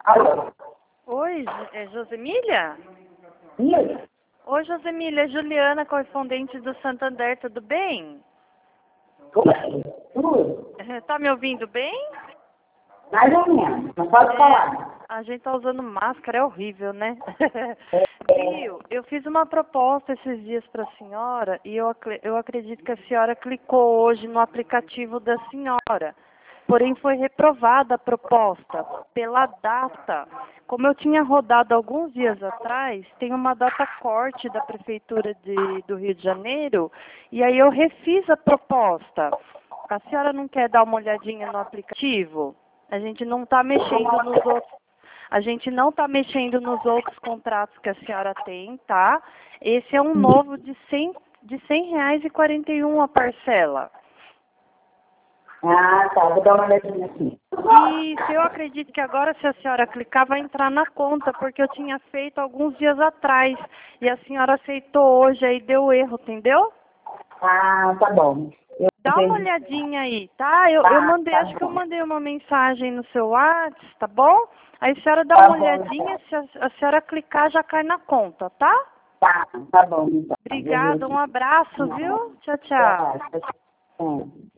Alô? Oi, é Josemília? Isso? Oi, Josemília, é Juliana, correspondente do Santander, tudo bem? Como é? Tudo? Tá me ouvindo bem? Mais ou menos. Não pode falar. A gente tá usando máscara, é horrível, né? É, Viu? Eu fiz uma proposta esses dias para a senhora e eu acredito que a senhora clicou hoje no aplicativo da senhora. Porém, foi reprovada a proposta pela data. Como eu tinha rodado alguns dias atrás, tem uma data corte da Prefeitura do Rio de Janeiro e aí eu refiz a proposta. A senhora não quer dar uma olhadinha no aplicativo? A gente não está mexendo nos outros. A gente não está mexendo nos outros contratos que a senhora tem, tá? Esse é um novo de R$ 100,41 a parcela. Ah, tá. Vou dar uma olhadinha aqui. Isso, eu acredito que agora, se a senhora clicar, vai entrar na conta, porque eu tinha feito alguns dias atrás. E a senhora aceitou hoje, aí deu erro, entendeu? Ah, tá bom. Eu Dá uma entendi. olhadinha aí, tá? Eu Tá, mandei, tá acho que eu bom. mandei uma mensagem no seu WhatsApp, tá bom? Aí a senhora dá Tá uma bom, olhadinha, então. se a senhora clicar, já cai na conta, tá? Tá bom, então. Vou ver Obrigada, um aqui. abraço, viu? Tchau, tchau. Tá, tá.